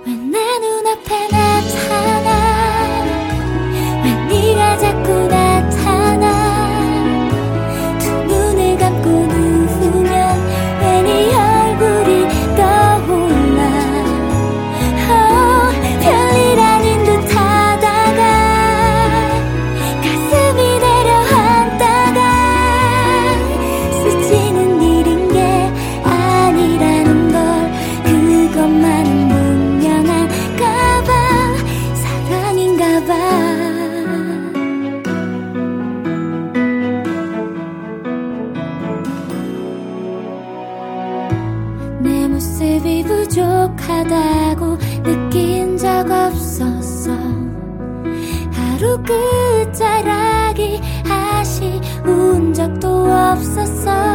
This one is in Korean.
왜 내 눈앞에 나타나 왜 네가 자꾸 나타나 두 눈을 감고 누우면 왜 네 얼굴이 떠올라 별일 아닌 듯 하다가 가슴이 내려앉다가 스치는 일인 게 아니라는 걸 그것만은 분명한가 봐 사랑인가 봐 내 모습이 부족하다고 느낀 적 없었어 하루 끝자락이 아쉬운 적도 없었어